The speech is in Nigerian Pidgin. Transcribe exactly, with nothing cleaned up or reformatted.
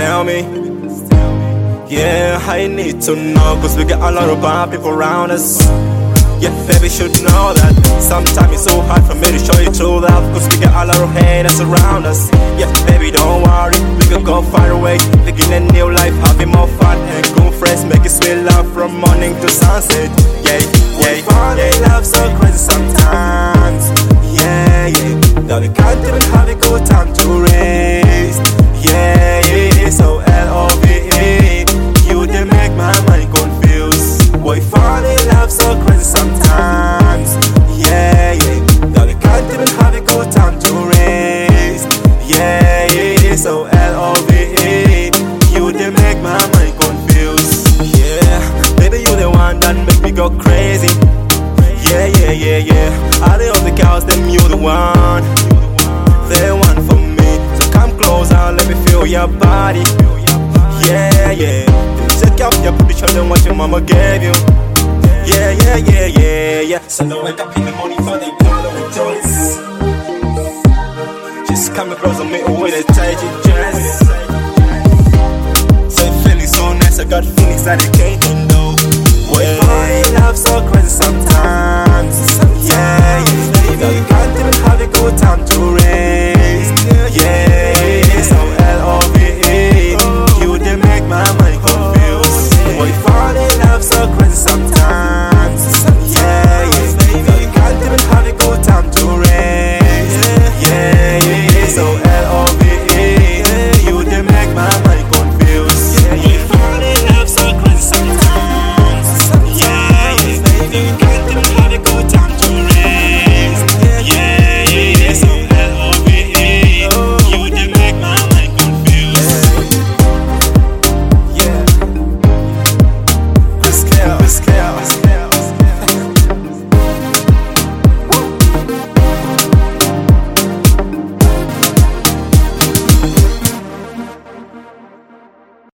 tell me. Yeah, I need to know, cause we got a lot of bad people around us. Yeah, baby should know that. Sometimes it's so hard for me to show you true love, cause we got a lot of haters around us. Yeah, baby don't worry, we can go far away, begin a new life, having more fun and good friends, making sweet love from morning to sunset. Yeah, yeah, yeah, love so crazy sometimes. Yeah, yeah, that we can't even have a good time to raise. Yeah, yeah, so L O V E, you they make my mind confused. Boy, fall in love so crazy sometimes. Yeah, yeah, that we can't even have a good time to raise. Yeah, yeah, so L O V E, you they make my mind confused. Yeah, baby you the one that make me go crazy. Yeah, yeah, yeah, yeah, all the other girls, them you the one. They one for me, so come closer, let me feel your body. Yeah, yeah, check out your position and what your mama gave you. Yeah, yeah, yeah, yeah, yeah. So don't wake up in the morning for the girl of rejoice. Just come across on me with a tight dress. So feeling so nice, I got feelings that I can't